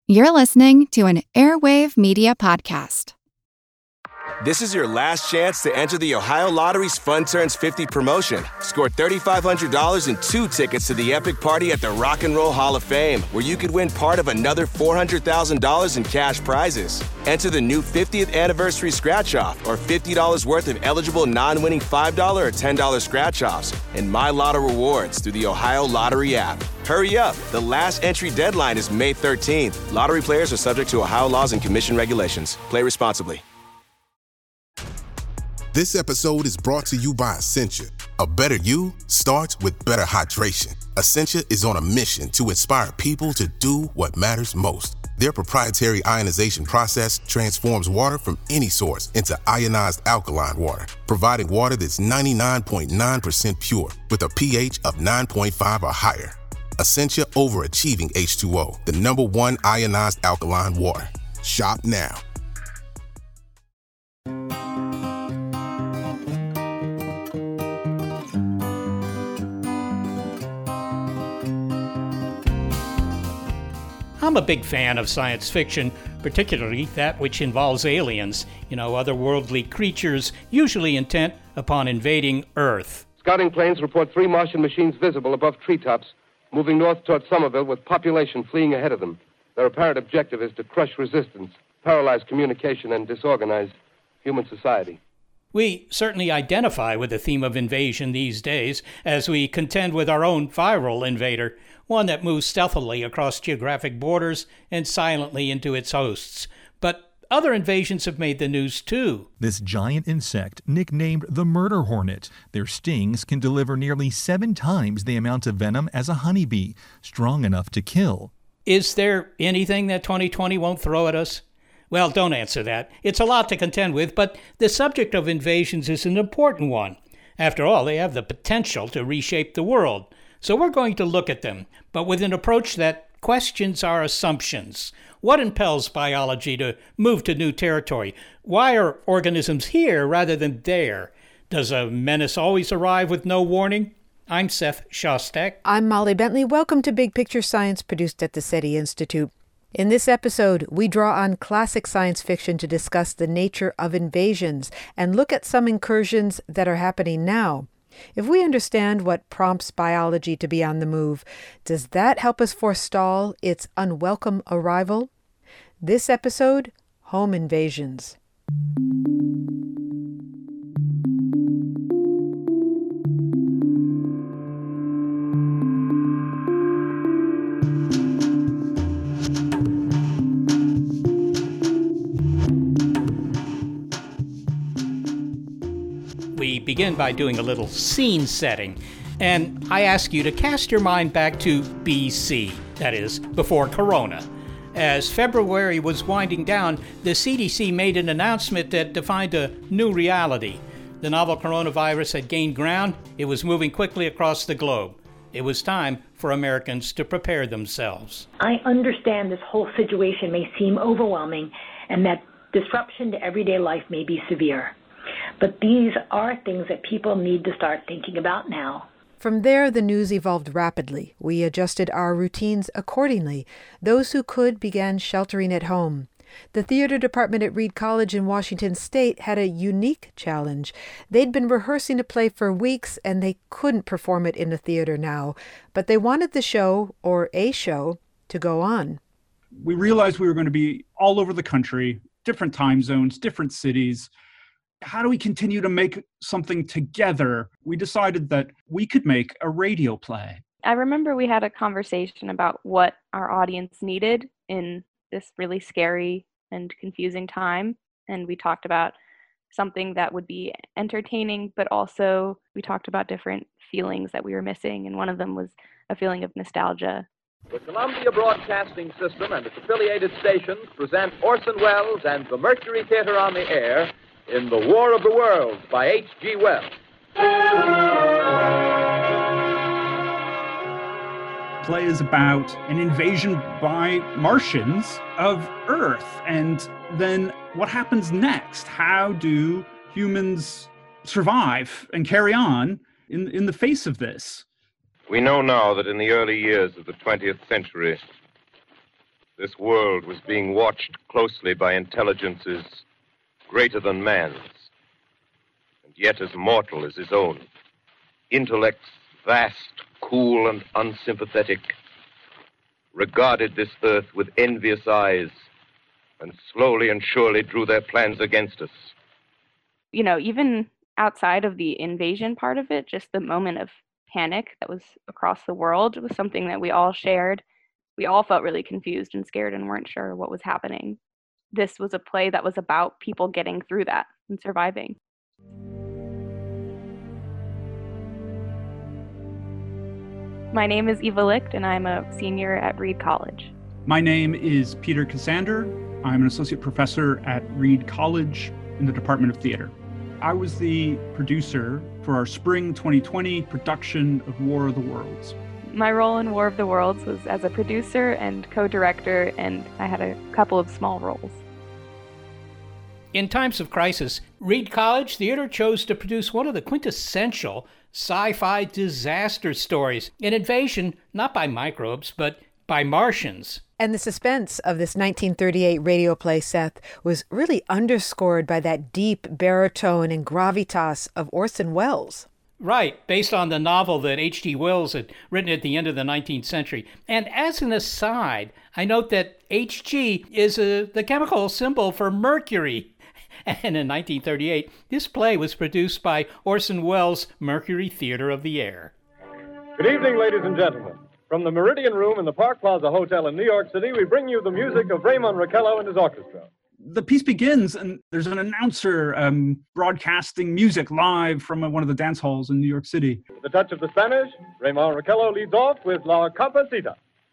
You're listening to an Airwave Media Podcast. This is your last chance to enter the Ohio Lottery's Fun Turns 50 promotion. Score $3,500 and 2 tickets to the epic party at the Rock and Roll Hall of Fame, where you could win part of another $400,000 in cash prizes. Enter the new 50th anniversary scratch-off or $50 worth of eligible non-winning $5 or $10 scratch-offs and My Lotto rewards through the Ohio Lottery app. Hurry up. The last entry deadline is May 13th. Lottery players are subject to Ohio laws and commission regulations. Play responsibly. This episode is brought to you by Essentia. A better you starts with better hydration. Essentia is on a mission to inspire people to do what matters most. Their proprietary ionization process transforms water from any source into ionized alkaline water, providing water that's 99.9% pure with a pH of 9.5 or higher. Essentia Overachieving H2O, the #1 ionized alkaline water. Shop now. I'm a big fan of science fiction, particularly that which involves aliens, otherworldly creatures usually intent upon invading Earth. Scouting planes report 3 Martian machines visible above treetops, moving north toward Somerville with population fleeing ahead of them. Their apparent objective is to crush resistance, paralyze communication, and disorganize human society. We certainly identify with the theme of invasion these days as we contend with our own viral invader, one that moves stealthily across geographic borders and silently into its hosts. But other invasions have made the news too. This giant insect, nicknamed the murder hornet, their stings can deliver nearly 7 times the amount of venom as a honeybee, strong enough to kill. Is there anything that 2020 won't throw at us? Well, don't answer that. It's a lot to contend with, but the subject of invasions is an important one. After all, they have the potential to reshape the world. So we're going to look at them, but with an approach that questions our assumptions. What impels biology to move to new territory? Why are organisms here rather than there? Does a menace always arrive with no warning? I'm Seth Shostak. I'm Molly Bentley. Welcome to Big Picture Science, produced at the SETI Institute. In this episode, we draw on classic science fiction to discuss the nature of invasions and look at some incursions that are happening now. If we understand what prompts biology to be on the move, does that help us forestall its unwelcome arrival? This episode, Home Invasions. We begin by doing a little scene setting, and I ask you to cast your mind back to BC, that is, before Corona. As February was winding down, the CDC made an announcement that defined a new reality. The novel coronavirus had gained ground. It was moving quickly across the globe. It was time for Americans to prepare themselves. I understand this whole situation may seem overwhelming and that disruption to everyday life may be severe. But these are things that people need to start thinking about now. From there, the news evolved rapidly. We adjusted our routines accordingly. Those who could began sheltering at home. The theater department at Reed College in Washington State had a unique challenge. They'd been rehearsing a play for weeks, and they couldn't perform it in the theater now. But they wanted the show, or a show, to go on. We realized we were going to be all over the country, different time zones, different cities. How do we continue to make something together? We decided that we could make a radio play. I remember we had a conversation about what our audience needed in this really scary and confusing time. And we talked about something that would be entertaining, but also we talked about different feelings that we were missing. And one of them was a feeling of nostalgia. The Columbia Broadcasting System and its affiliated stations present Orson Welles and the Mercury Theater on the Air in The War of the Worlds by H.G. Wells. Play is about an invasion by Martians of Earth. And then what happens next? How do humans survive and carry on in the face of this? We know now that in the early years of the 20th century, This world was being watched closely by intelligences greater than man's, and yet as mortal as his own. Intellects vast, cool, and unsympathetic regarded this earth with envious eyes and slowly and surely drew their plans against us. You know, even outside of the invasion part of it, just the moment of panic that was across the world was something that we all shared. We all felt really confused and scared and weren't sure what was happening. This was a play that was about people getting through that and surviving. My name is Eva Licht, and I'm a senior at Reed College. My name is Peter Cassander. I'm an associate professor at Reed College in the Department of Theater. I was the producer for our spring 2020 production of War of the Worlds. My role in War of the Worlds was as a producer and co-director, and I had a couple of small roles. In times of crisis, Reed College Theater chose to produce one of the quintessential sci-fi disaster stories, an invasion not by microbes, but by Martians. And the suspense of this 1938 radio play, Seth, was really underscored by that deep baritone and gravitas of Orson Welles. Right, based on the novel that H.G. Wells had written at the end of the 19th century. And as an aside, I note that Hg is the chemical symbol for mercury. And in 1938, this play was produced by Orson Welles' Mercury Theater of the Air. Good evening, ladies and gentlemen. From the Meridian Room in the Park Plaza Hotel in New York City, we bring you the music of Raymond Raquello and his orchestra. The piece begins, and there's an announcer broadcasting music live from one of the dance halls in New York City. With the touch of the Spanish, Raymond Raquello leads off with La Comparsita.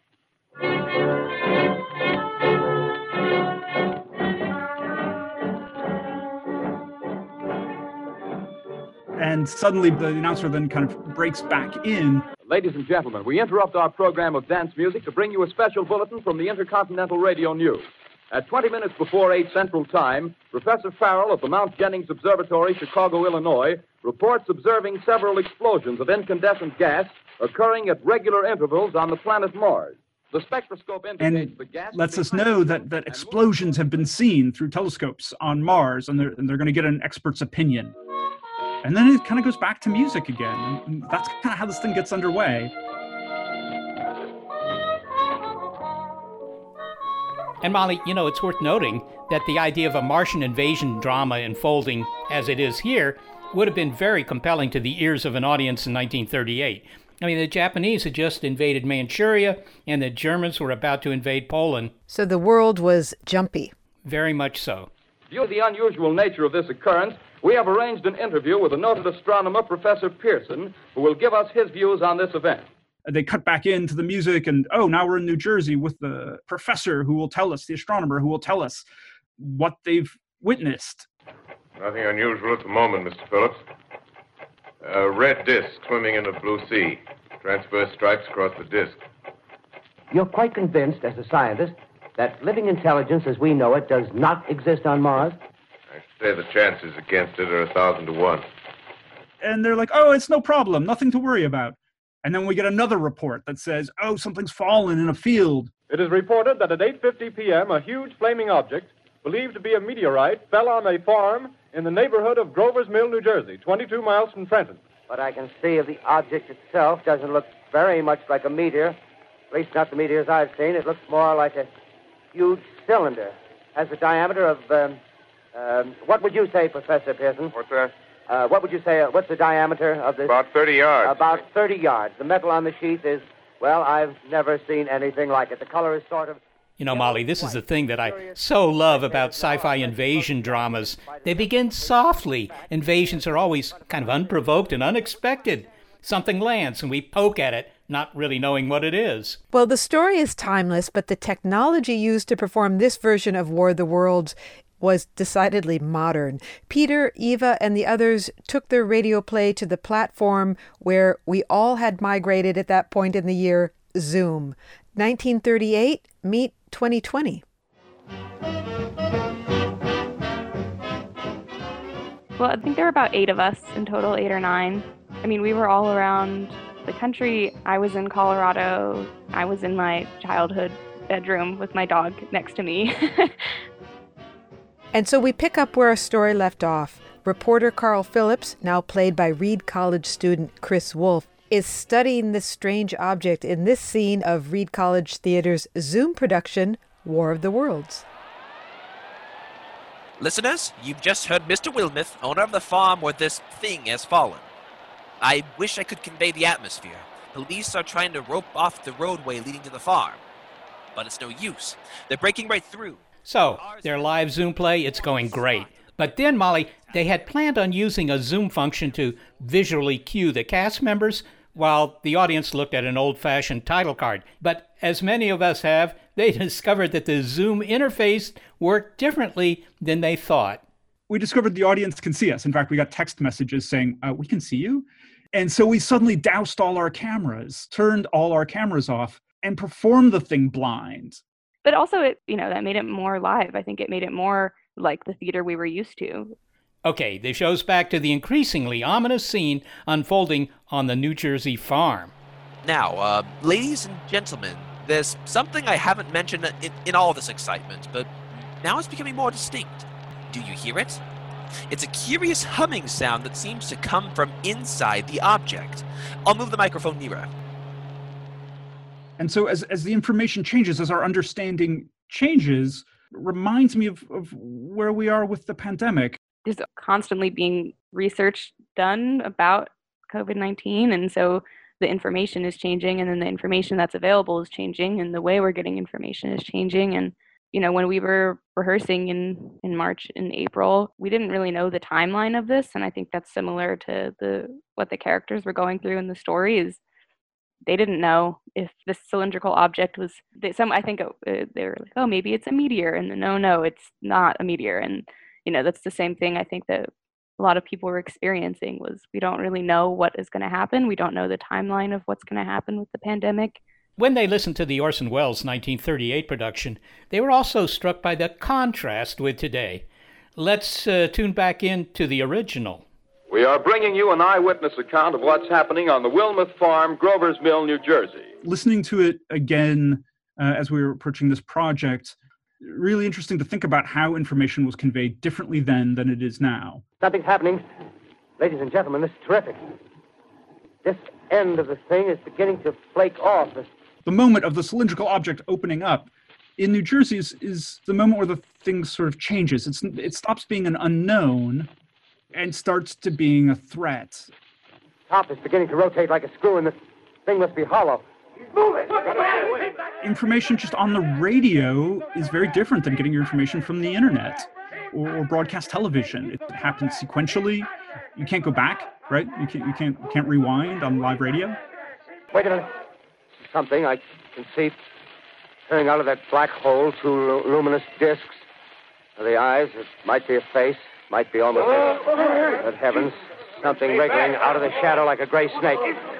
And suddenly the announcer then kind of breaks back in. Ladies and gentlemen, we interrupt our program of dance music to bring you a special bulletin from the Intercontinental Radio News. At 20 minutes before 8 Central Time, Professor Farrell of the Mount Jennings Observatory, Chicago, Illinois, reports observing several explosions of incandescent gas occurring at regular intervals on the planet Mars. The spectroscope indicates the gas lets us know that explosions have been seen through telescopes on Mars, and they're going to get an expert's opinion. And then it kind of goes back to music again. And that's kind of how this thing gets underway. And Molly, you know, it's worth noting that the idea of a Martian invasion drama unfolding as it is here would have been very compelling to the ears of an audience in 1938. I mean, the Japanese had just invaded Manchuria, and the Germans were about to invade Poland. So the world was jumpy. Very much so. Due to the unusual nature of this occurrence, we have arranged an interview with the noted astronomer, Professor Pearson, who will give us his views on this event. They cut back into the music, and now we're in New Jersey with the professor who will tell us, the astronomer who will tell us what they've witnessed. Nothing unusual at the moment, Mr. Phillips. A red disk swimming in a blue sea. Transverse stripes across the disk. You're quite convinced, as a scientist, that living intelligence as we know it does not exist on Mars? I say the chances against it are 1,000 to 1. And they're like, oh, it's no problem, nothing to worry about. And then we get another report that says, oh, something's fallen in a field. It is reported that at 8:50 p.m., a huge flaming object, believed to be a meteorite, fell on a farm in the neighborhood of Grover's Mill, New Jersey, 22 miles from Trenton. But I can see if the object itself doesn't look very much like a meteor, at least not the meteors I've seen. It looks more like a huge cylinder. Has a diameter of, what would you say, Professor Pearson? What's that? What would you say, what's the diameter of this? About 30 yards. About 30 yards. The metal on the sheath is, well, I've never seen anything like it. The color is sort of... You know, Molly, this is the thing that I so love about sci-fi invasion dramas. They begin softly. Invasions are always kind of unprovoked and unexpected. Something lands and we poke at it, not really knowing what it is. Well, the story is timeless, but the technology used to perform this version of War of the Worlds was decidedly modern. Peter, Eva, and the others took their radio play to the platform where we all had migrated at that point in the year, Zoom. 1938, meet 2020. Well, I think there were about 8 of us in total, 8 or 9. I mean, we were all around the country. I was in Colorado. I was in my childhood bedroom with my dog next to me. And so we pick up where our story left off. Reporter Carl Phillips, now played by Reed College student Chris Wolf, is studying this strange object in this scene of Reed College Theater's Zoom production, War of the Worlds. Listeners, you've just heard Mr. Wilmuth, owner of the farm where this thing has fallen. I wish I could convey the atmosphere. Police are trying to rope off the roadway leading to the farm. But it's no use. They're breaking right through. So, their live Zoom play, it's going great. But then, Molly, they had planned on using a Zoom function to visually cue the cast members while the audience looked at an old-fashioned title card. But as many of us have, they discovered that the Zoom interface worked differently than they thought. We discovered the audience can see us. In fact, we got text messages saying, we can see you. And so we suddenly doused all our cameras, turned all our cameras off, and performed the thing blind. But also, that made it more live. I think it made it more like the theater we were used to. Okay, this shows back to the increasingly ominous scene unfolding on the New Jersey farm. Now, ladies and gentlemen, there's something I haven't mentioned in all this excitement, but now it's becoming more distinct. Do you hear it? It's a curious humming sound that seems to come from inside the object. I'll move the microphone nearer. And so as the information changes, as our understanding changes, reminds me of where we are with the pandemic. There's constantly being research done about COVID-19, and so the information is changing, and then the information that's available is changing, and the way we're getting information is changing. And when we were rehearsing in March and April, we didn't really know the timeline of this, and I think that's similar to what the characters were going through in the story. Is they didn't know if this cylindrical object was. They were like, oh, maybe it's a meteor, and no, it's not a meteor. And that's the same thing I think that a lot of people were experiencing, was we don't really know what is going to happen. We don't know the timeline of what's going to happen with the pandemic. When they listened to the Orson Welles 1938 production, they were also struck by the contrast with today. Let's tune back into the original. We are bringing you an eyewitness account of what's happening on the Wilmuth Farm, Grover's Mill, New Jersey. Listening to it again as we were approaching this project, really interesting to think about how information was conveyed differently then than it is now. Something's happening. Ladies and gentlemen, this is terrific. This end of the thing is beginning to flake off. The moment of the cylindrical object opening up in New Jersey is the moment where the thing sort of changes. It stops being an unknown and starts to being a threat. Top is beginning to rotate like a screw, and the thing must be hollow. He's moving! Information just on the radio is very different than getting your information from the internet or broadcast television. It happens sequentially. You can't go back, right? You can't rewind on live radio. Wait a minute. Something I can see coming out of that black hole, two luminous discs. The eyes, it might be a face, might be almost but heavens, something wriggling out of the shadow like a gray snake.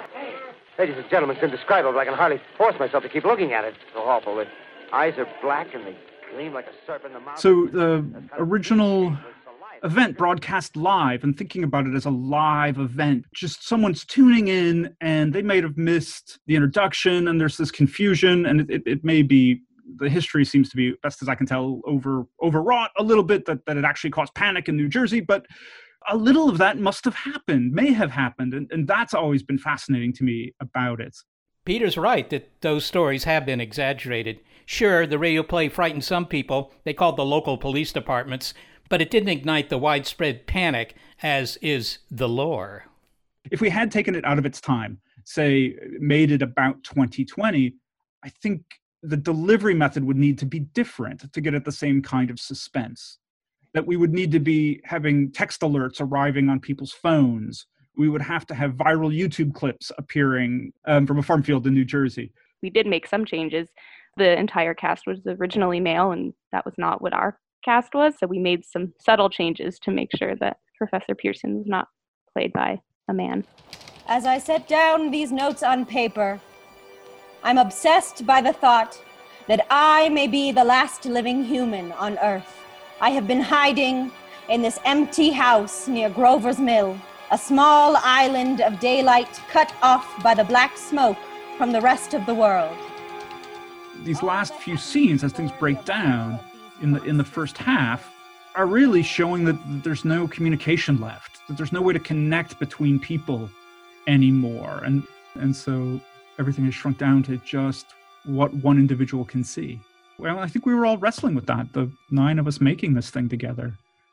Ladies and gentlemen, it's indescribable. I can hardly force myself to keep looking at it. It's so awful. The eyes are black and they gleam like a serpent in the mouth. So the original event broadcast live, and thinking about it as a live event, just someone's tuning in and they might have missed the introduction and there's this confusion, and it may be, the history seems to be, best as I can tell, overwrought a little bit, that it actually caused panic in New Jersey, but a little of that must have happened, may have happened, and that's always been fascinating to me about it. Peter's right that those stories have been exaggerated. Sure, the radio play frightened some people. They called the local police departments, but it didn't ignite the widespread panic, as is the lore. If we had taken it out of its time, say, made it about 2020, I think the delivery method would need to be different to get at the same kind of suspense. That we would need to be having text alerts arriving on people's phones. We would have to have viral YouTube clips appearing from a farm field in New Jersey. We did make some changes. The entire cast was originally male, and that was not what our cast was. So we made some subtle changes to make sure that Professor Pearson was not played by a man. As I set down these notes on paper, I'm obsessed by the thought that I may be the last living human on Earth. I have been hiding in this empty house near Grover's Mill, a small island of daylight cut off by the black smoke from the rest of the world. these last few scenes, as things break down in the first half, are really showing that there's no communication left, that there's no way to connect between people anymore. And so everything is shrunk down to just what one individual can see. Well, I think we were all wrestling with that, the 9 of us making this thing together.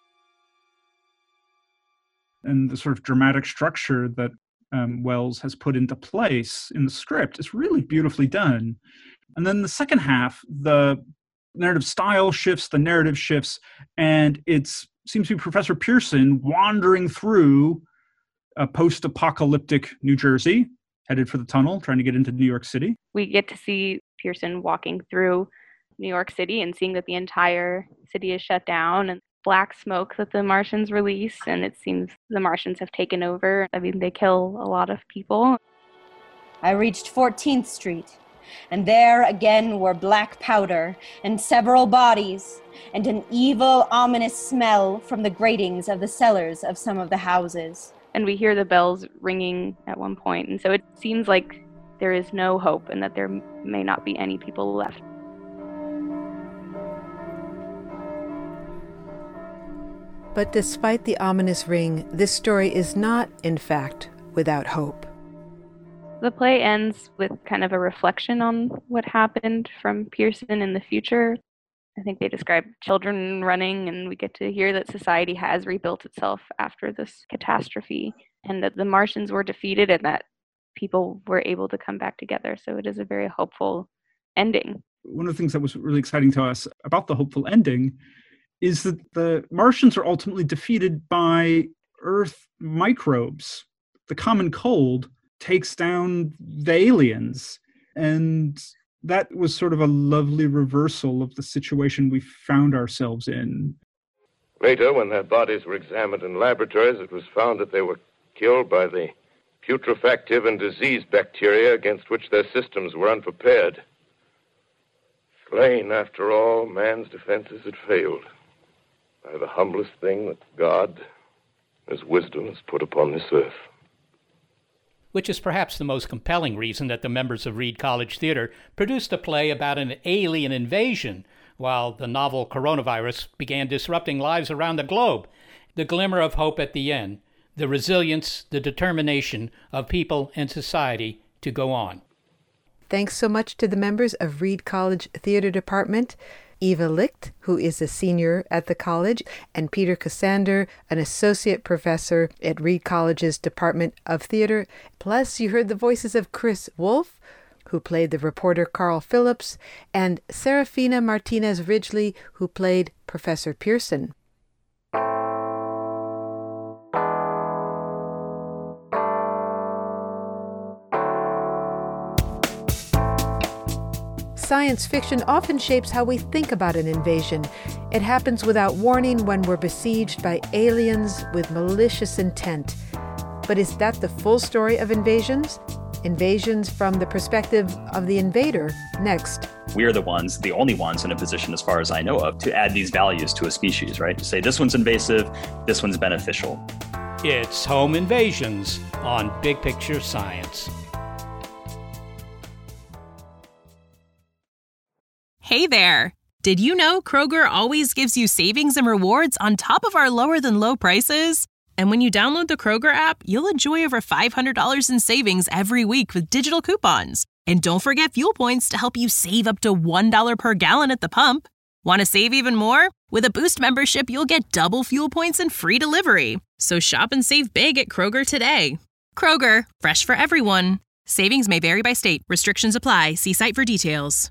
And the sort of dramatic structure that Wells has put into place in the script is really beautifully done. And then the second half, the narrative style shifts, the narrative shifts, and it seems to be Professor Pearson wandering through a post-apocalyptic New Jersey, headed for the tunnel, trying to get into New York City. We get to see Pearson walking through New York City and seeing that the entire city is shut down and black smoke that the Martians release, and it seems the Martians have taken over. I mean, they kill a lot of people. I reached 14th Street, and there again were black powder and several bodies, and an evil, ominous smell from the gratings of the cellars of some of the houses. And we hear the bells ringing at one point, and so it seems like there is no hope and that there may not be any people left. But despite the ominous ring, this story is not, in fact, without hope. The play ends with kind of a reflection on what happened from Pearson in the future. I think they describe children running, and we get to hear that society has rebuilt itself after this catastrophe, and that the Martians were defeated and that people were able to come back together. So it is a very hopeful ending. One of the things that was really exciting to us about the hopeful ending is that the Martians are ultimately defeated by Earth microbes. The common cold takes down the aliens. And that was sort of a lovely reversal of the situation we found ourselves in. Later, when their bodies were examined in laboratories, it was found that they were killed by the putrefactive and disease bacteria against which their systems were unprepared. Slain, after all, man's defenses had failed by the humblest thing that God, His wisdom, has put upon this earth. Which is perhaps the most compelling reason that the members of Reed College Theater produced a play about an alien invasion while the novel coronavirus began disrupting lives around the globe. The glimmer of hope at the end, the resilience, the determination of people and society to go on. Thanks so much to the members of Reed College Theater Department, Eva Licht, who is a senior at the college, and Peter Cassander, an associate professor at Reed College's Department of Theater. Plus, you heard the voices of Chris Wolf, who played the reporter Carl Phillips, and Serafina Martinez Ridgely, who played Professor Pearson. Science fiction often shapes how we think about an invasion. It happens without warning when we're besieged by aliens with malicious intent. But is that the full story of invasions? Invasions from the perspective of the invader. Next. We're the only ones in a position, as far as I know of, to add these values to a species, right? To say this one's invasive, this one's beneficial. It's Home Invasions on Big Picture Science. Hey there! Did you know Kroger always gives you savings and rewards on top of our lower-than-low prices? And when you download the Kroger app, you'll enjoy over $500 in savings every week with digital coupons. And don't forget fuel points to help you save up to $1 per gallon at the pump. Want to save even more? With a Boost membership, you'll get double fuel points and free delivery. So shop and save big at Kroger today. Kroger, fresh for everyone. Savings may vary by state. Restrictions apply. See site for details.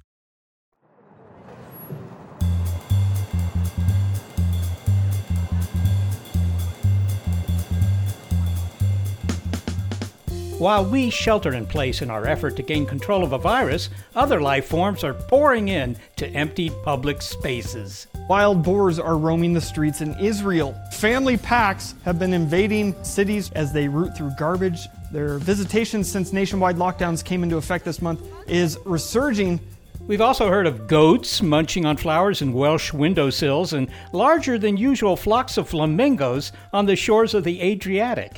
While we shelter in place in our effort to gain control of a virus, other life forms are pouring in to emptied public spaces. Wild boars are roaming the streets in Israel. Family packs have been invading cities as they root through garbage. Their visitation since nationwide lockdowns came into effect this month is resurging. We've also heard of goats munching on flowers in Welsh windowsills and larger than usual flocks of flamingos on the shores of the Adriatic.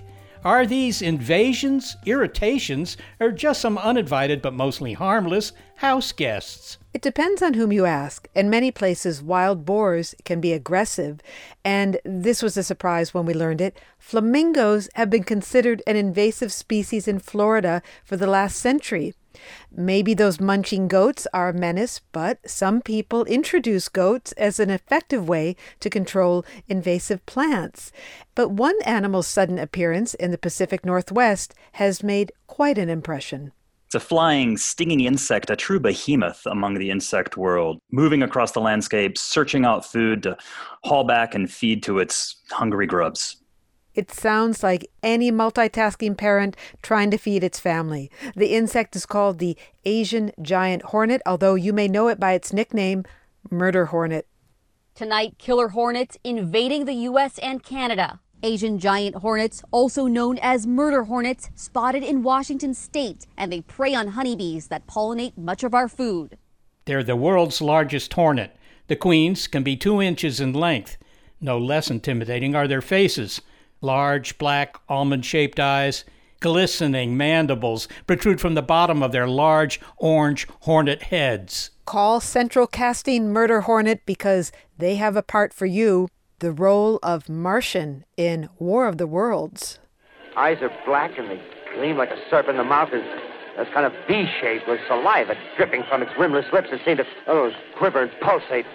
Are these invasions, irritations, or just some uninvited but mostly harmless house guests? It depends on whom you ask. In many places, wild boars can be aggressive, and this was a surprise when we learned it. Flamingos have been considered an invasive species in Florida for the last century. Maybe those munching goats are a menace, but some people introduce goats as an effective way to control invasive plants. But one animal's sudden appearance in the Pacific Northwest has made quite an impression. It's a flying, stinging insect, a true behemoth among the insect world, moving across the landscape, searching out food to haul back and feed to its hungry grubs. It sounds like any multitasking parent trying to feed its family. The insect is called the Asian giant hornet, although you may know it by its nickname, murder hornet. Tonight, killer hornets invading the U.S. and Canada. Asian giant hornets, also known as murder hornets, spotted in Washington state, and they prey on honeybees that pollinate much of our food. They're the world's largest hornet. The queens can be 2 inches in length. No less intimidating are their faces. Large, black, almond-shaped eyes, glistening mandibles protrude from the bottom of their large, orange hornet heads. Call Central Casting Murder Hornet because they have a part for you, the role of Martian in War of the Worlds. Eyes are black and they gleam like a serpent. The mouth is kind of V-shaped with saliva dripping from its rimless lips that seem to quiver and pulsate.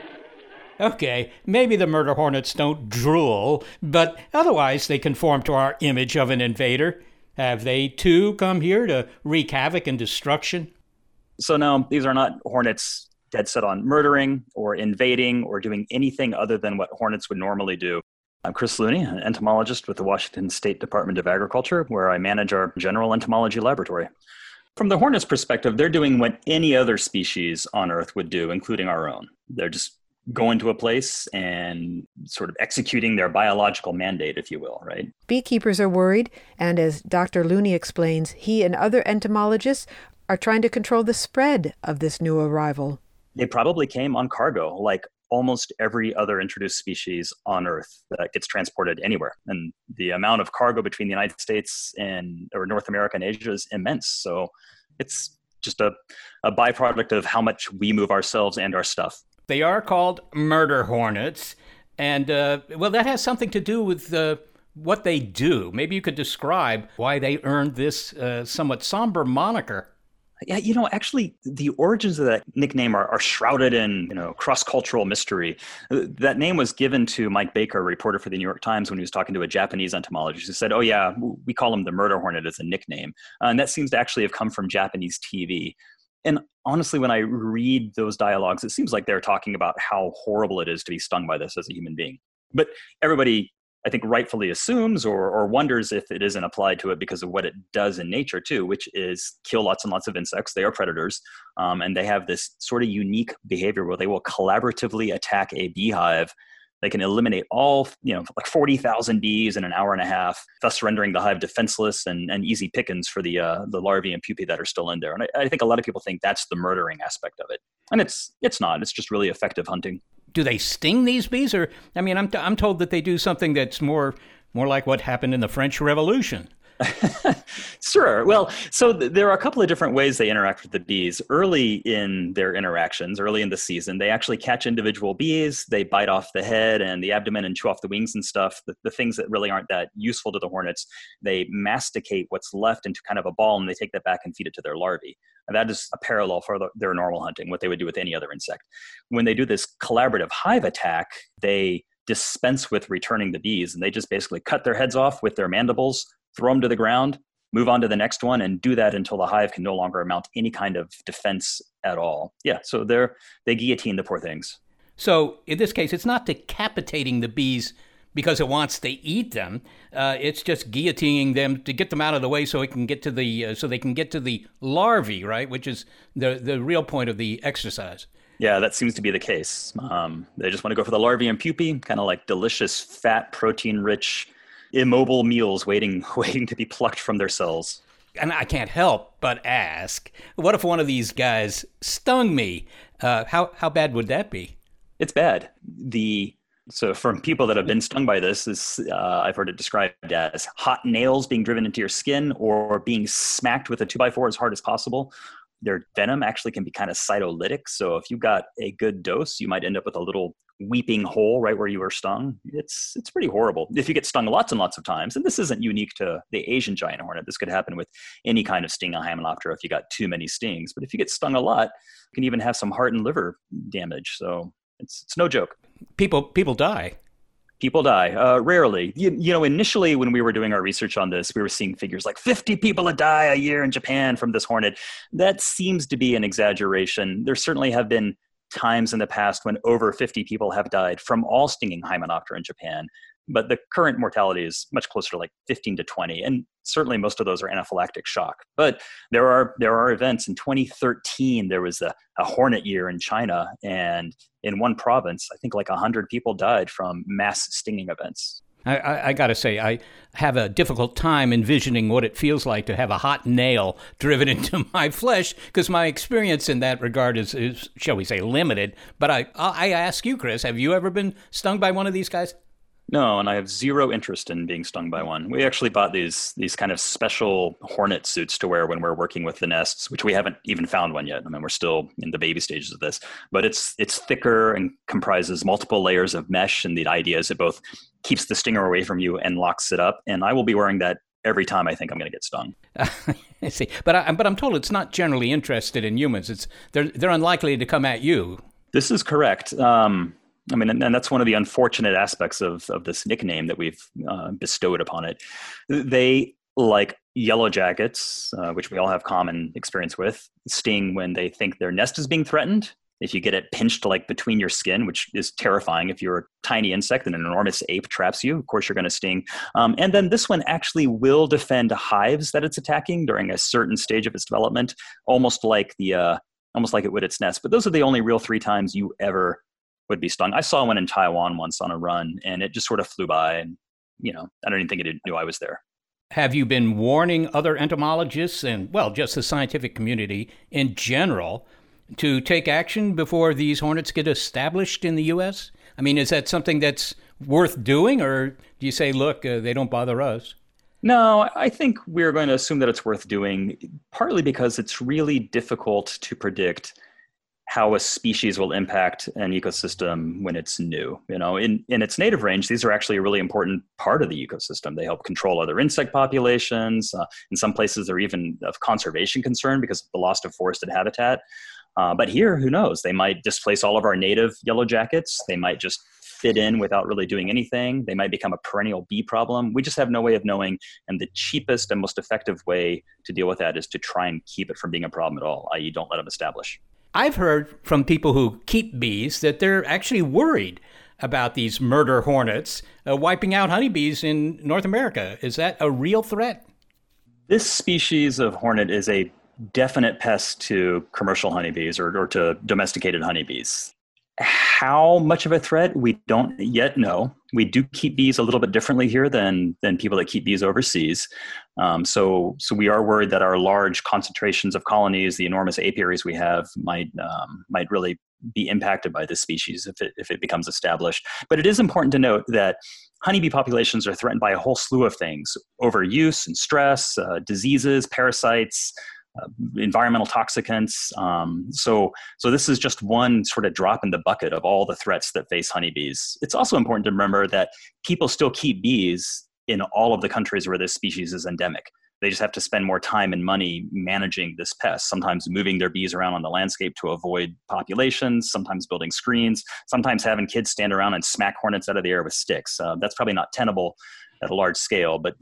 Okay, maybe the murder hornets don't drool, but otherwise they conform to our image of an invader. Have they, too, come here to wreak havoc and destruction? So no, these are not hornets dead set on murdering or invading or doing anything other than what hornets would normally do. I'm Chris Looney, an entomologist with the Washington State Department of Agriculture, where I manage our general entomology laboratory. From the hornet's perspective, they're doing what any other species on Earth would do, including our own. They're just going to a place and sort of executing their biological mandate, if you will, right? Beekeepers are worried, and as Dr. Looney explains, he and other entomologists are trying to control the spread of this new arrival. They probably came on cargo, like almost every other introduced species on Earth that gets transported anywhere. And the amount of cargo between the United States or North America and Asia is immense. So it's just a byproduct of how much we move ourselves and our stuff. They are called murder hornets, and, that has something to do with what they do. Maybe you could describe why they earned this somewhat somber moniker. Yeah, actually, the origins of that nickname are shrouded in, cross-cultural mystery. That name was given to Mike Baker, a reporter for the New York Times, when he was talking to a Japanese entomologist who said, oh yeah, we call him the murder hornet as a nickname. And that seems to actually have come from Japanese TV. And honestly, when I read those dialogues, it seems like they're talking about how horrible it is to be stung by this as a human being. But everybody, I think, rightfully assumes or wonders if it isn't applied to it because of what it does in nature, too, which is kill lots and lots of insects. They are predators, and they have this sort of unique behavior where they will collaboratively attack a beehive. They can eliminate all, like 40,000 bees in an hour and a half, thus rendering the hive defenseless and easy pickings for the larvae and pupae that are still in there. And I think a lot of people think that's the murdering aspect of it. And it's not. It's just really effective hunting. Do they sting these bees? Or, I'm told that they do something that's more like what happened in the French Revolution. Sure. Well, so there are a couple of different ways they interact with the bees. Early in their interactions, early in the season, they actually catch individual bees. They bite off the head and the abdomen and chew off the wings and stuff. The things that really aren't that useful to the hornets, they masticate what's left into kind of a ball, and they take that back and feed it to their larvae. And that is a parallel for their normal hunting, what they would do with any other insect. When they do this collaborative hive attack, they dispense with returning the bees, and they just basically cut their heads off with their mandibles, throw them to the ground, move on to the next one, and do that until the hive can no longer mount any kind of defense at all. Yeah, so they guillotine the poor things. So in this case, it's not decapitating the bees because it wants to eat them. It's just guillotining them to get them out of the way so it can get to the larvae, right? Which is the real point of the exercise. Yeah, that seems to be the case. They just want to go for the larvae and pupae, kind of like delicious, fat, protein-rich, immobile meals waiting to be plucked from their cells. And I can't help but ask, what if one of these guys stung me? How bad would that be? It's bad. The So from people that have been stung by this, I've heard it described as hot nails being driven into your skin or being smacked with a 2x4 as hard as possible. Their venom actually can be kind of cytolytic. So if you got a good dose, you might end up with a little weeping hole right where you were stung. It's pretty horrible. If you get stung lots and lots of times, and this isn't unique to the Asian giant hornet, this could happen with any kind of sting of Hymenoptera if you got too many stings. But if you get stung a lot, you can even have some heart and liver damage. So it's no joke. People die. People die, rarely. You know, initially when we were doing our research on this, we were seeing figures like 50 people a die a year in Japan from this hornet. That seems to be an exaggeration. There certainly have been times in the past when over 50 people have died from all stinging Hymenoptera in Japan. But the current mortality is much closer to like 15 to 20. And certainly most of those are anaphylactic shock. But there are events. In 2013, there was a hornet year in China. And in one province, I think like 100 people died from mass stinging events. I got to say, I have a difficult time envisioning what it feels like to have a hot nail driven into my flesh, because my experience in that regard is, shall we say, limited. But I ask you, Chris, have you ever been stung by one of these guys? No, and I have zero interest in being stung by one. We actually bought these kind of special hornet suits to wear when we're working with the nests, which we haven't even found one yet. I mean, we're still in the baby stages of this, but it's thicker and comprises multiple layers of mesh. And the idea is it both keeps the stinger away from you and locks it up. And I will be wearing that every time I think I'm going to get stung. I see, but I'm told it's not generally interested in humans. They're unlikely to come at you. This is correct. I mean, and that's one of the unfortunate aspects of this nickname that we've bestowed upon it. They, like yellow jackets, which we all have common experience with, sting when they think their nest is being threatened. If you get it pinched like between your skin, which is terrifying. If you're a tiny insect and an enormous ape traps you, of course you're going to sting. And then this one actually will defend hives that it's attacking during a certain stage of its development, almost like it would its nest. But those are the only real 3 times you ever would be stung. I saw one in Taiwan once on a run, and it just sort of flew by, and I don't even think it knew I was there. Have you been warning other entomologists and, well, just the scientific community in general to take action before these hornets get established in the U.S.? I mean, is that something that's worth doing, or do you say, look, they don't bother us? No, I think we're going to assume that it's worth doing, partly because it's really difficult to predict how a species will impact an ecosystem when it's new. In its native range, these are actually a really important part of the ecosystem. They help control other insect populations. In some places, they're even of conservation concern because of the loss of forested habitat. But here, who knows? They might displace all of our native yellow jackets. They might just fit in without really doing anything. They might become a perennial bee problem. We just have no way of knowing. And the cheapest and most effective way to deal with that is to try and keep it from being a problem at all, i.e. don't let them establish. I've heard from people who keep bees that they're actually worried about these murder hornets wiping out honeybees in North America. Is that a real threat? This species of hornet is a definite pest to commercial honeybees or to domesticated honeybees. How much of a threat, we don't yet know. We do keep bees a little bit differently here than people that keep bees overseas. So we are worried that our large concentrations of colonies, the enormous apiaries we have, might really be impacted by this species if it becomes established. But it is important to note that honeybee populations are threatened by a whole slew of things: overuse and stress, diseases, parasites, environmental toxicants. So this is just one sort of drop in the bucket of all the threats that face honeybees. It's also important to remember that people still keep bees in all of the countries where this species is endemic. They just have to spend more time and money managing this pest, sometimes moving their bees around on the landscape to avoid populations, sometimes building screens, sometimes having kids stand around and smack hornets out of the air with sticks. That's probably not tenable at a large scale, but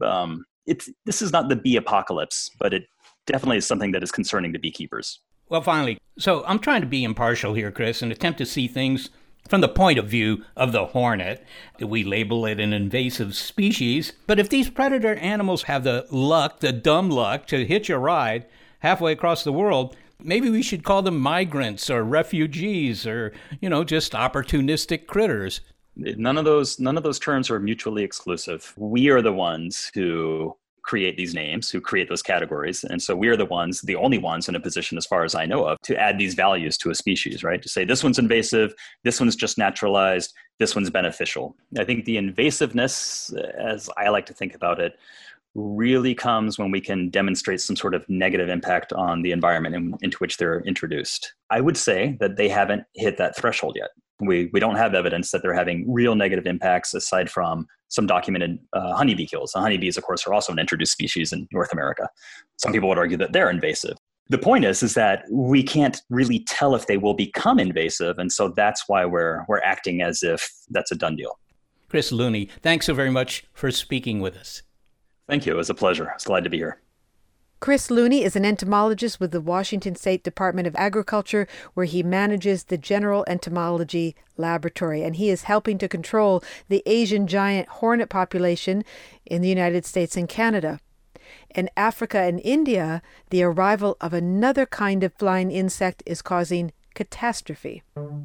this is not the bee apocalypse, but it definitely is something that is concerning to beekeepers. Well, finally, so I'm trying to be impartial here, Chris, and attempt to see things from the point of view of the hornet. We label it an invasive species, but if these predator animals have the dumb luck to hitch a ride halfway across the world, maybe we should call them migrants or refugees or, just opportunistic critters. None of those terms are mutually exclusive. We are the ones who create these names, who create those categories. And so we're the only ones in a position, as far as I know of, to add these values to a species, right? To say this one's invasive, this one's just naturalized, this one's beneficial. I think the invasiveness, as I like to think about it, really comes when we can demonstrate some sort of negative impact on the environment into which they're introduced. I would say that they haven't hit that threshold yet. We don't have evidence that they're having real negative impacts aside from some documented honeybee kills. The honeybees, of course, are also an introduced species in North America. Some people would argue that they're invasive. The point is that we can't really tell if they will become invasive, and so that's why we're acting as if that's a done deal. Chris Looney, thanks so very much for speaking with us. Thank you. It was a pleasure. I was glad to be here. Chris Looney is an entomologist with the Washington State Department of Agriculture, where he manages the General Entomology Laboratory, and he is helping to control the Asian giant hornet population in the United States and Canada. In Africa and India, the arrival of another kind of flying insect is causing catastrophe.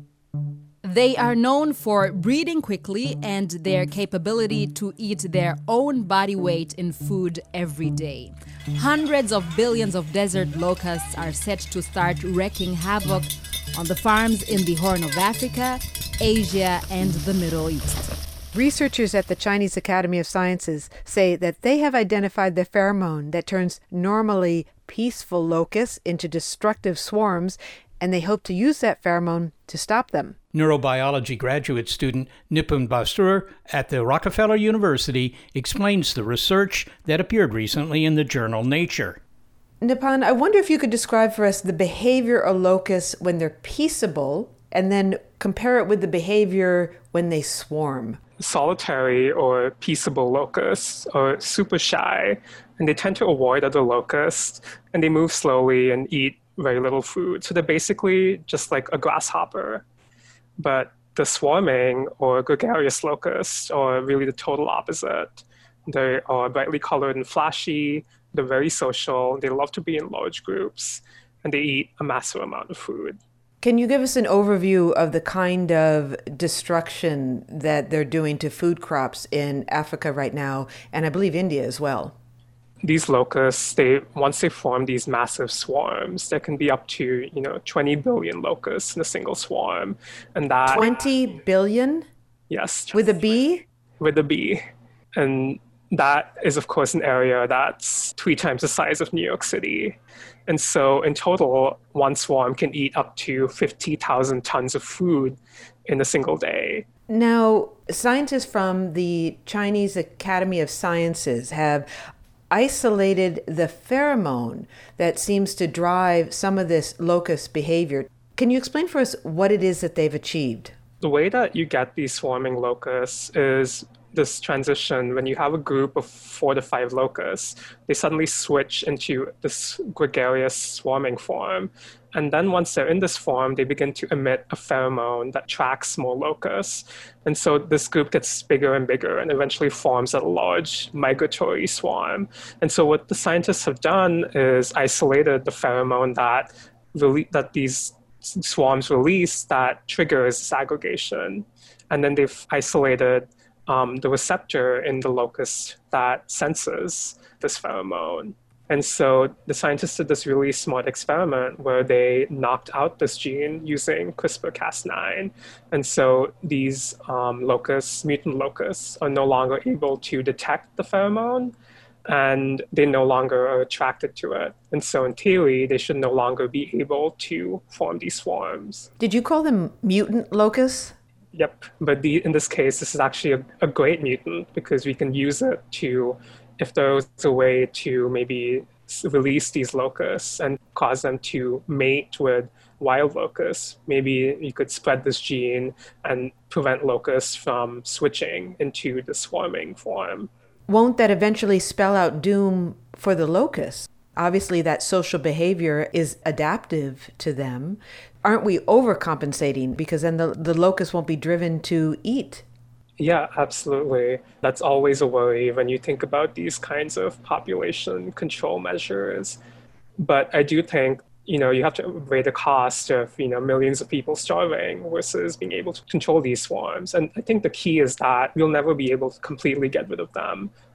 They are known for breeding quickly and their capability to eat their own body weight in food every day. Hundreds of billions of desert locusts are set to start wreaking havoc on the farms in the Horn of Africa, Asia, and the Middle East. Researchers at the Chinese Academy of Sciences say that they have identified the pheromone that turns normally peaceful locusts into destructive swarms, and they hope to use that pheromone to stop them. Neurobiology graduate student Nipun Basur at the Rockefeller University explains the research that appeared recently in the journal Nature. Nipun, I wonder if you could describe for us the behavior of locusts when they're peaceable, and then compare it with the behavior when they swarm. Solitary or peaceable locusts are super shy, and they tend to avoid other locusts, and they move slowly and eat very little food. So they're basically just like a grasshopper. But the swarming or gregarious locusts are really the total opposite. They are brightly colored and flashy. They're very social. They love to be in large groups, and they eat a massive amount of food. Can you give us an overview of the kind of destruction that they're doing to food crops in Africa right now, and I believe India as well? These locusts, once they form these massive swarms, there can be up to 20 billion locusts in a single swarm, and that 20 billion? Yes. With a B? With a B, and that is, of course, an area that's 3 times the size of New York City. And so in total, one swarm can eat up to 50,000 tons of food in a single day. Now, scientists from the Chinese Academy of Sciences have isolated the pheromone that seems to drive some of this locust behavior. Can you explain for us what it is that they've achieved? The way that you get these swarming locusts is this transition. When you have a group of 4 to 5 locusts, they suddenly switch into this gregarious swarming form. And then once they're in this form, they begin to emit a pheromone that tracks more locusts. And so this group gets bigger and bigger and eventually forms a large migratory swarm. And so what the scientists have done is isolated the pheromone that these swarms release that triggers this aggregation. And then they've isolated the receptor in the locust that senses this pheromone. And so the scientists did this really smart experiment where they knocked out this gene using CRISPR-Cas9. And so these mutant locusts, are no longer able to detect the pheromone, and they no longer are attracted to it. And so in theory, they should no longer be able to form these swarms. Did you call them mutant locusts? Yep, but in this case, this is actually a great mutant because we can use it to, if there's a way to maybe release these locusts and cause them to mate with wild locusts, maybe you could spread this gene and prevent locusts from switching into the swarming form. Won't that eventually spell out doom for the locusts? Obviously, that social behavior is adaptive to them. Aren't we overcompensating because then the locusts won't be driven to eat? Yeah, absolutely. That's always a worry when you think about these kinds of population control measures. But I do think, you have to weigh the cost of, millions of people starving versus being able to control these swarms. And I think the key is that we'll never be able to completely get rid of them.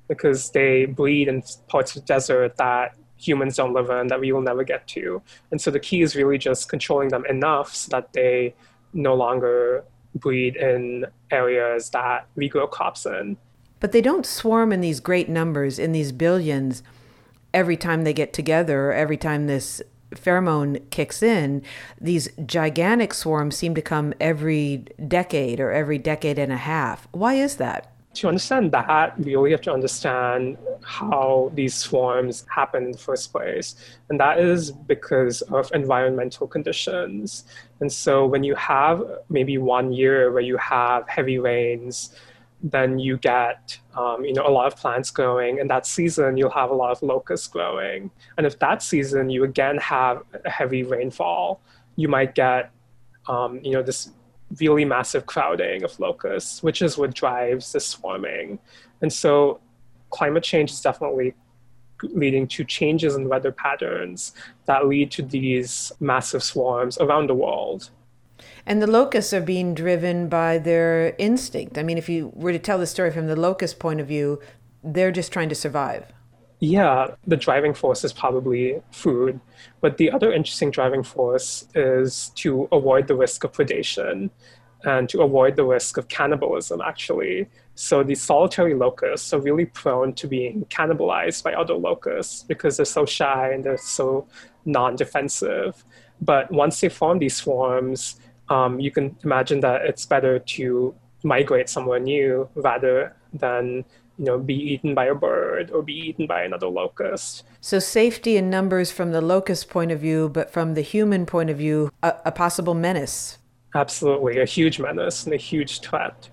because they breed in parts of the desert that humans don't live in, that we will never get to. And so the key is really just controlling them enough so that they no longer breed in areas that we grow crops in. But they don't swarm in these great numbers, in these billions, every time they get together, or every time this pheromone kicks in. These gigantic swarms seem to come every decade or every decade and a half. Why is that? To understand that, we really have to understand how these swarms happen in the first place. And that is because of environmental conditions. And so when you have maybe 1 year where you have heavy rains, then you get a lot of plants growing. And that season, you'll have a lot of locusts growing. And if that season you again have a heavy rainfall, you might get this really massive crowding of locusts, which is what drives the swarming. And so climate change is definitely leading to changes in weather patterns that lead to these massive swarms around the world. And the locusts are being driven by their instinct. I mean, if you were to tell the story from the locust point of view, they're just trying to survive. Yeah, the driving force is probably food. But the other interesting driving force is to avoid the risk of predation and to avoid the risk of cannibalism, actually. So these solitary locusts are really prone to being cannibalized by other locusts because they're so shy and they're so non-defensive. But once they form these swarms, you can imagine that it's better to migrate somewhere new rather than be eaten by a bird or be eaten by another locust. So safety in numbers from the locust point of view, but from the human point of view, a possible menace. Absolutely, a huge menace and a huge threat.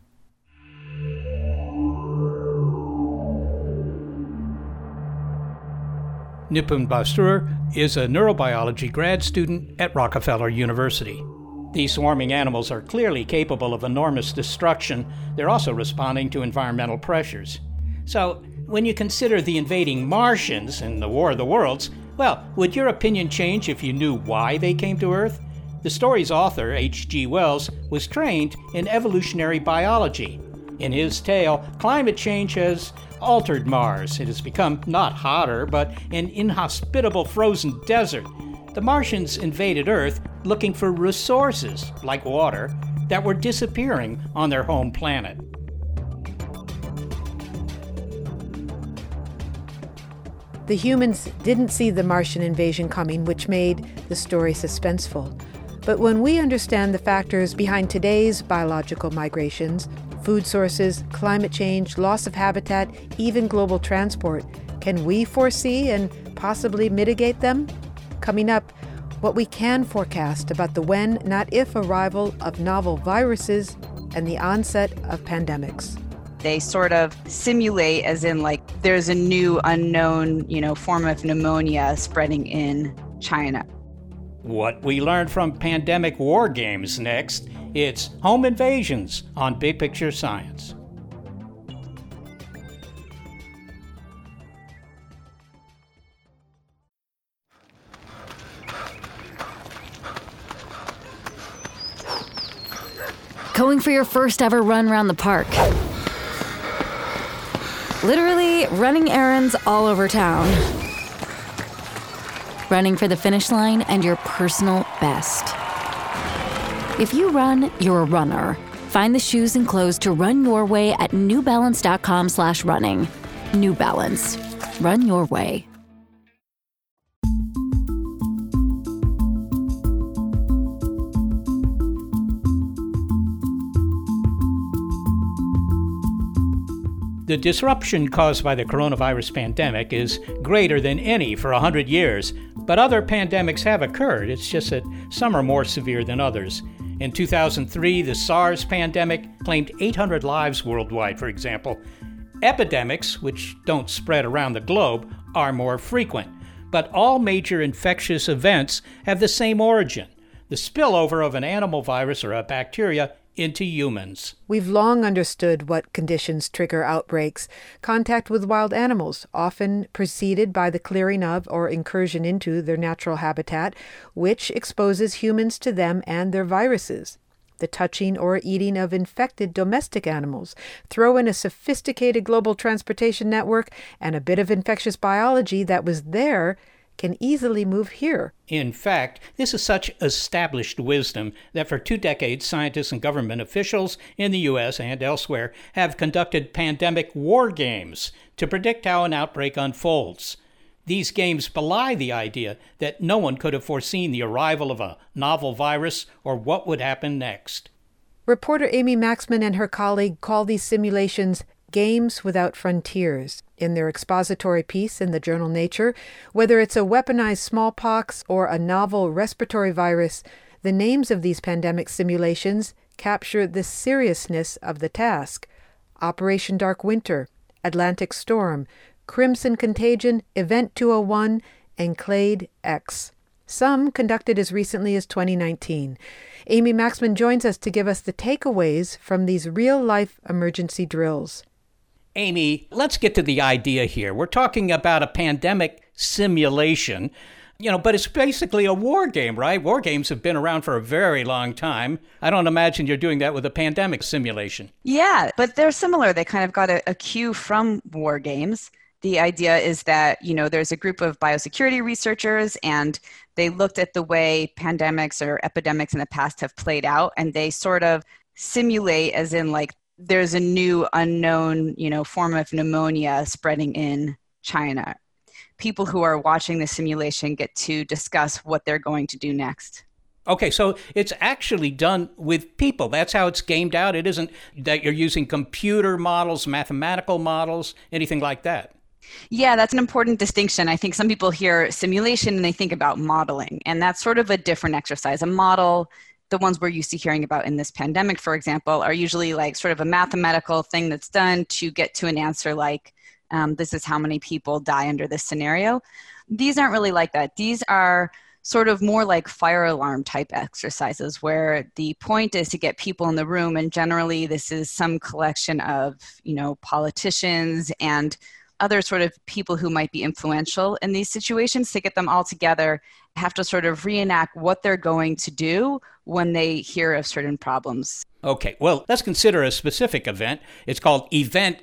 Nipun Bastur is a neurobiology grad student at Rockefeller University. These swarming animals are clearly capable of enormous destruction. They're also responding to environmental pressures. So, when you consider the invading Martians in the War of the Worlds, well, would your opinion change if you knew why they came to Earth? The story's author, H.G. Wells, was trained in evolutionary biology. In his tale, climate change has altered Mars. It has become not hotter, but an inhospitable frozen desert. The Martians invaded Earth looking for resources, like water, that were disappearing on their home planet. The humans didn't see the Martian invasion coming, which made the story suspenseful. But when we understand the factors behind today's biological migrations, food sources, climate change, loss of habitat, even global transport, can we foresee and possibly mitigate them? Coming up, what we can forecast about the when, not if, arrival of novel viruses and the onset of pandemics. They sort of simulate as in there's a new unknown, form of pneumonia spreading in China. What we learned from pandemic war games next. It's Home Invasions on Big Picture Science. Going for your first ever run around the park. Literally running errands all over town. Running for the finish line and your personal best. If you run, you're a runner. Find the shoes and clothes to run your way at newbalance.com/running. New Balance. Run your way. The disruption caused by the coronavirus pandemic is greater than any for 100 years, but other pandemics have occurred. It's just that some are more severe than others. In 2003, the SARS pandemic claimed 800 lives worldwide, for example. Epidemics, which don't spread around the globe, are more frequent, but all major infectious events have the same origin: the spillover of an animal virus or a bacteria into humans. We've long understood what conditions trigger outbreaks. Contact with wild animals, often preceded by the clearing of or incursion into their natural habitat, which exposes humans to them and their viruses. the touching or eating of infected domestic animals. Throw in a sophisticated global transportation network, and a bit of infectious biology that was there can easily move here. In fact, this is such established wisdom that for 2 decades, scientists and government officials in the U.S. and elsewhere have conducted pandemic war games to predict how an outbreak unfolds. These games belie the idea that no one could have foreseen the arrival of a novel virus or what would happen next. Reporter Amy Maxman and her colleague call these simulations games without frontiers. In their expository piece in the journal Nature, whether it's a weaponized smallpox or a novel respiratory virus, the names of these pandemic simulations capture the seriousness of the task. Operation Dark Winter, Atlantic Storm, Crimson Contagion, Event 201, and Clade X. Some conducted as recently as 2019. Amy Maxman joins us to give us the takeaways from these real-life emergency drills. Amy, let's get to the idea here. We're talking about a pandemic simulation, but it's basically a war game, right? War games have been around for a very long time. I don't imagine you're doing that with a pandemic simulation. Yeah, but they're similar. They kind of got a cue from war games. The idea is that, there's a group of biosecurity researchers, and they looked at the way pandemics or epidemics in the past have played out, and they sort of simulate, as in there's a new unknown, form of pneumonia spreading in China. People who are watching the simulation get to discuss what they're going to do next. Okay, so it's actually done with people. That's how it's gamed out. It isn't that you're using computer models, mathematical models, anything like that. Yeah, that's an important distinction. I think some people hear simulation and they think about modeling, and that's sort of a different exercise. A model, the ones we're used to hearing about in this pandemic, for example, are usually sort of a mathematical thing that's done to get to an answer this is how many people die under this scenario. These aren't really like that. These are sort of more like fire alarm type exercises where the point is to get people in the room, and generally this is some collection of, politicians and other sort of people who might be influential in these situations, to get them all together, have to sort of reenact what they're going to do when they hear of certain problems. Okay, well, let's consider a specific event. It's called Event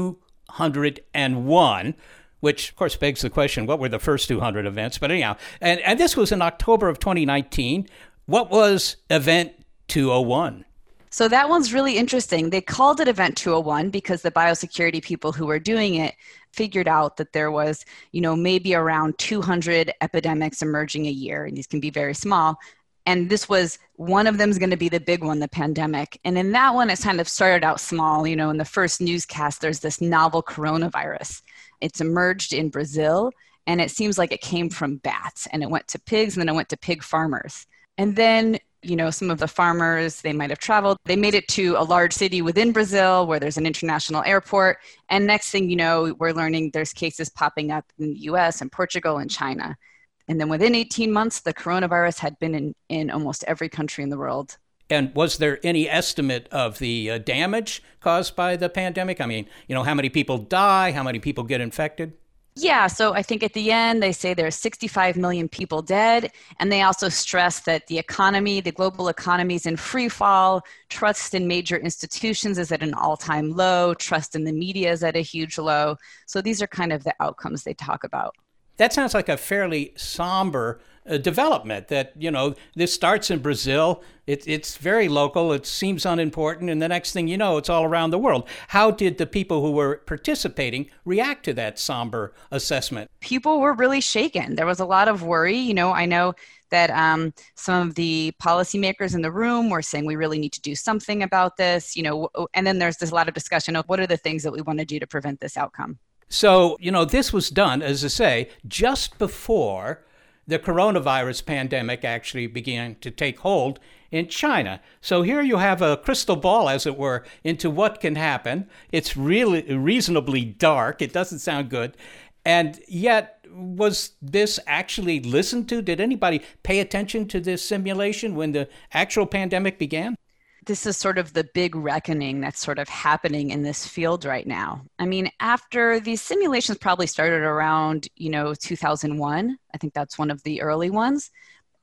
201, which, of course, begs the question, what were the first 200 events? But anyhow, and this was in October of 2019. What was Event 201? So that one's really interesting. They called it Event 201 because the biosecurity people who were doing it figured out that there was, maybe around 200 epidemics emerging a year, and these can be very small. And this was, one of them is going to be the big one, the pandemic. And in that one, it's kind of started out small. In the first newscast, there's this novel coronavirus. It's emerged in Brazil, and it seems like it came from bats, and it went to pigs, and then it went to pig farmers. And then some of the farmers, they might have traveled. They made it to a large city within Brazil where there's an international airport. And next thing you know, we're learning there's cases popping up in the US and Portugal and China. And then within 18 months, the coronavirus had been in almost every country in the world. And was there any estimate of the damage caused by the pandemic? I mean, how many people die? How many people get infected? Yeah, so I think at the end, they say there's 65 million people dead, and they also stress that the economy, the global economy is in free fall, trust in major institutions is at an all-time low, trust in the media is at a huge low. So these are kind of the outcomes they talk about. That sounds like a fairly somber development that, this starts in Brazil. It's very local. It seems unimportant. And the next thing you know, it's all around the world. How did the people who were participating react to that somber assessment? People were really shaken. There was a lot of worry. I know that some of the policymakers in the room were saying we really need to do something about this, and then there's a lot of discussion of what are the things that we want to do to prevent this outcome. So, this was done, as I say, just before the coronavirus pandemic actually began to take hold in China. So here you have a crystal ball, as it were, into what can happen. It's really reasonably dark. It doesn't sound good. And yet, was this actually listened to? Did anybody pay attention to this simulation when the actual pandemic began? This is sort of the big reckoning that's sort of happening in this field right now. I mean, after these simulations probably started around, 2001. I think that's one of the early ones.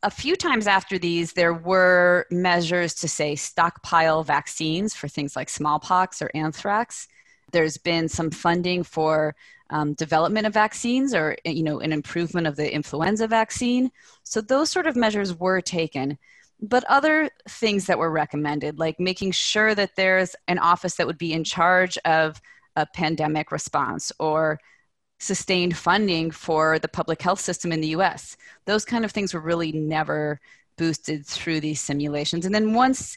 A few times after these, there were measures to, say, stockpile vaccines for things like smallpox or anthrax. There's been some funding for development of vaccines or, an improvement of the influenza vaccine. So those sort of measures were taken. But other things that were recommended, like making sure that there's an office that would be in charge of a pandemic response or sustained funding for the public health system in the US. Those kind of things were really never boosted through these simulations. And then once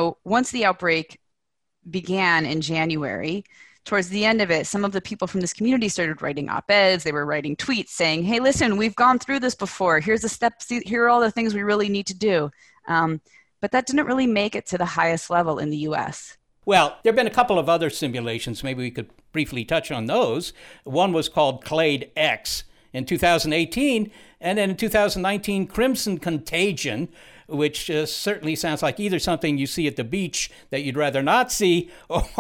the outbreak began in January, towards the end of it, some of the people from this community started writing op-eds. They were writing tweets saying, hey, listen, we've gone through this before. Here's the steps. Here are all the things we really need to do. But that didn't really make it to the highest level in the US. Well, there have been a couple of other simulations. Maybe we could briefly touch on those. One was called Clade X in 2018, and then in 2019, Crimson Contagion, which certainly sounds like either something you see at the beach that you'd rather not see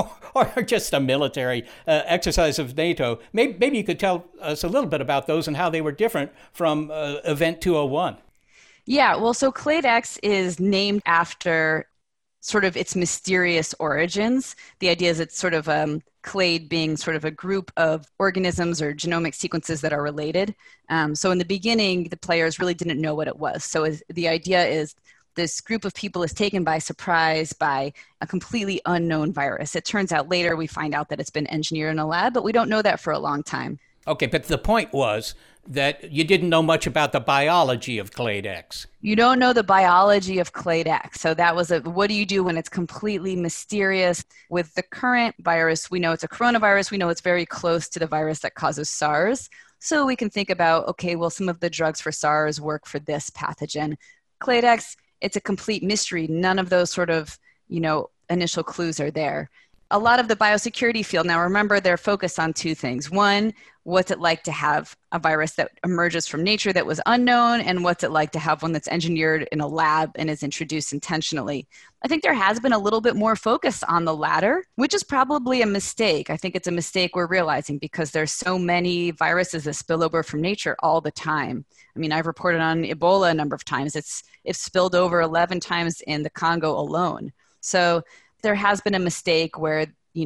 or just a military exercise of NATO. Maybe you could tell us a little bit about those and how they were different from Event 201. Yeah, well, so Clade X is named after sort of its mysterious origins. The idea is it's sort of clade being sort of a group of organisms or genomic sequences that are related. So in the beginning, the players really didn't know what it was. So the idea is this group of people is taken by surprise by a completely unknown virus. It turns out later we find out that it's been engineered in a lab, but we don't know that for a long time. Okay, but the point was that you didn't know much about the biology of Clade X. You don't know the biology of Clade X. So that was what do you do when it's completely mysterious? With the current virus, we know it's a coronavirus. We know it's very close to the virus that causes SARS. So we can think about, okay, well, some of the drugs for SARS work for this pathogen. Clade X, it's a complete mystery. None of those sort of, initial clues are there. A lot of the biosecurity field, now remember, they're focused on two things. One, what's it like to have a virus that emerges from nature that was unknown, and what's it like to have one that's engineered in a lab and is introduced intentionally? I think there has been a little bit more focus on the latter, which is probably a mistake. I think it's a mistake we're realizing because there's so many viruses that spill over from nature all the time. I mean, I've reported on Ebola a number of times. It's spilled over 11 times in the Congo alone. So there has been a mistake where,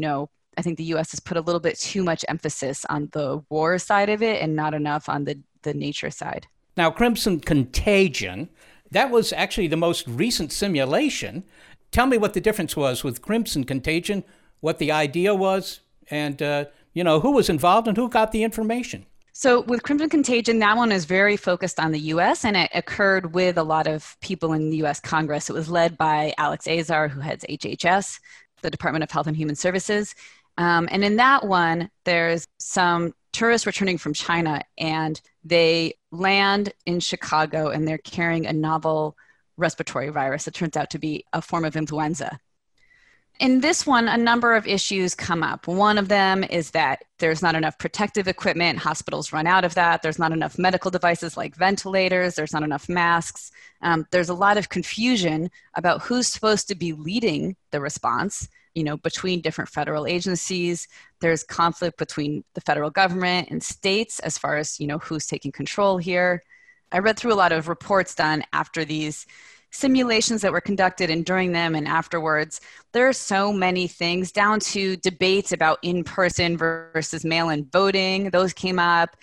I think the U.S. has put a little bit too much emphasis on the war side of it and not enough on the nature side. Now, Crimson Contagion, that was actually the most recent simulation. Tell me what the difference was with Crimson Contagion, what the idea was, and, who was involved and who got the information. So with Crimson Contagion, that one is very focused on the U.S., and it occurred with a lot of people in the U.S. Congress. It was led by Alex Azar, who heads HHS, the Department of Health and Human Services. And in that one, there's some tourists returning from China, and they land in Chicago, and they're carrying a novel respiratory virus that turns out to be a form of influenza. In this one, a number of issues come up. One of them is that there's not enough protective equipment. Hospitals run out of that. There's not enough medical devices like ventilators. There's not enough masks. There's a lot of confusion about who's supposed to be leading the response, between different federal agencies. There's conflict between the federal government and states as far as, who's taking control here. I read through a lot of reports done after these simulations that were conducted and during them and afterwards. There are so many things, down to debates about in-person versus mail-in voting. Those came up,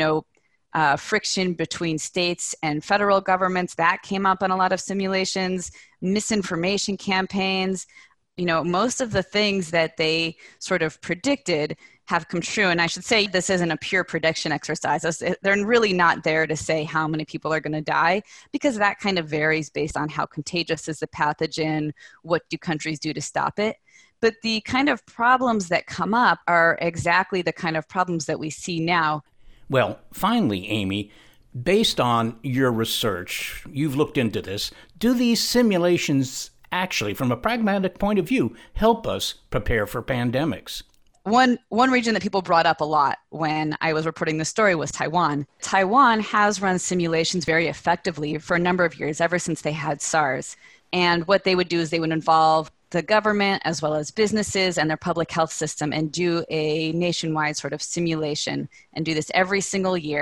friction between states and federal governments. That came up in a lot of simulations, misinformation campaigns. Most of the things that they sort of predicted have come true. And I should say this isn't a pure prediction exercise. They're really not there to say how many people are going to die, because that kind of varies based on how contagious is the pathogen, what do countries do to stop it. But the kind of problems that come up are exactly the kind of problems that we see now. Well, finally, Amy, based on your research, you've looked into this, do these simulations actually, from a pragmatic point of view, help us prepare for pandemics? One region that people brought up a lot when I was reporting this story was Taiwan. Taiwan has run simulations very effectively for a number of years, ever since they had SARS. And what they would do is they would involve the government as well as businesses and their public health system and do a nationwide sort of simulation and do this every single year.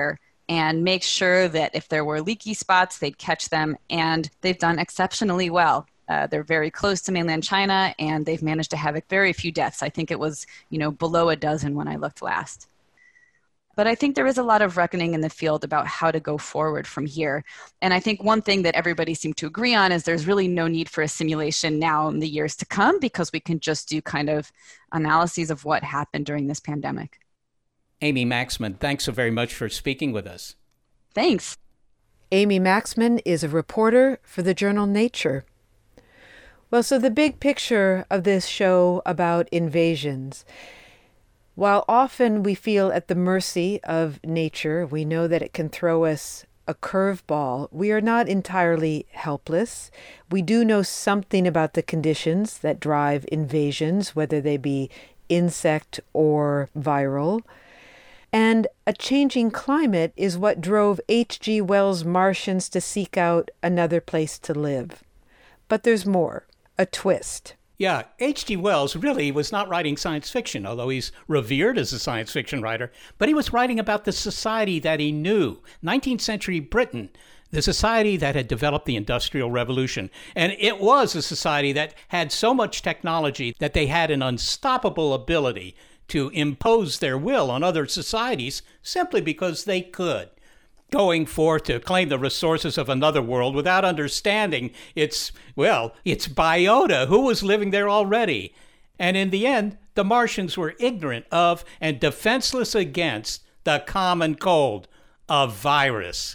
and make sure that if there were leaky spots, they'd catch them, and they've done exceptionally well. They're very close to mainland China, and they've managed to have very few deaths. I think it was, below a dozen when I looked last. But I think there is a lot of reckoning in the field about how to go forward from here. And I think one thing that everybody seemed to agree on is there's really no need for a simulation now in the years to come, because we can just do kind of analyses of what happened during this pandemic. Amy Maxman, thanks so very much for speaking with us. Thanks. Amy Maxman is a reporter for the journal Nature. Well, so the big picture of this show about invasions. While often we feel at the mercy of nature, we know that it can throw us a curveball. We are not entirely helpless. We do know something about the conditions that drive invasions, whether they be insect or viral. And a changing climate is what drove H.G. Wells' Martians to seek out another place to live. But there's more. A twist. Yeah, H.G. Wells really was not writing science fiction, although he's revered as a science fiction writer, but he was writing about the society that he knew, 19th century Britain, the society that had developed the Industrial Revolution. And it was a society that had so much technology that they had an unstoppable ability to impose their will on other societies simply because they could. Going forth to claim the resources of another world without understanding its biota, who was living there already. And in the end, the Martians were ignorant of and defenseless against the common cold, a virus.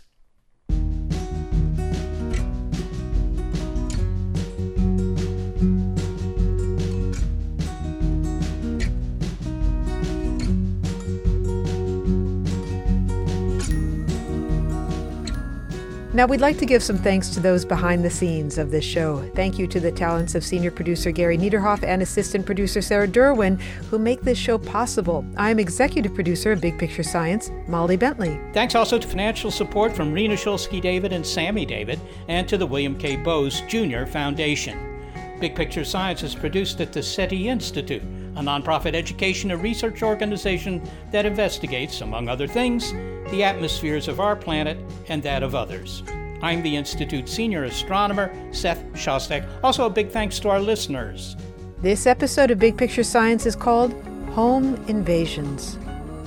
Now, we'd like to give some thanks to those behind the scenes of this show. Thank you to the talents of senior producer Gary Niederhoff and assistant producer Sarah Derwin, who make this show possible. I'm executive producer of Big Picture Science, Molly Bentley. Thanks also to financial support from Rena Shulsky-David and Sammy David, and to the William K. Bowes Jr. Foundation. Big Picture Science is produced at the SETI Institute, a nonprofit education and research organization that investigates, among other things, the atmospheres of our planet and that of others. I'm the Institute's senior astronomer, Seth Shostak. Also, a big thanks to our listeners. This episode of Big Picture Science is called Home Invasions.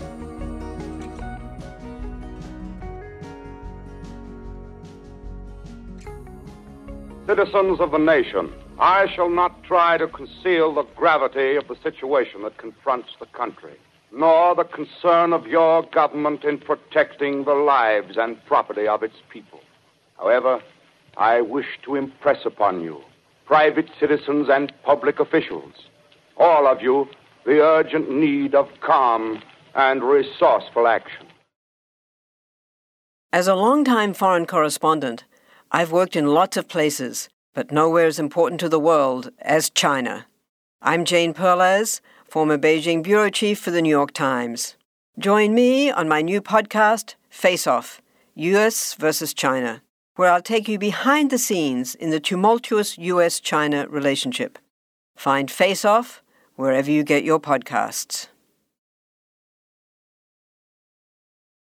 Citizens of the nation, I shall not try to conceal the gravity of the situation that confronts the country, nor the concern of your government in protecting the lives and property of its people. However, I wish to impress upon you, private citizens and public officials, all of you, the urgent need of calm and resourceful action. As a longtime foreign correspondent, I've worked in lots of places, but nowhere as important to the world as China. I'm Jane Perlez, former Beijing bureau chief for the New York Times. Join me on my new podcast, Face Off, U.S. versus China, where I'll take you behind the scenes in the tumultuous U.S.-China relationship. Find Face Off wherever you get your podcasts.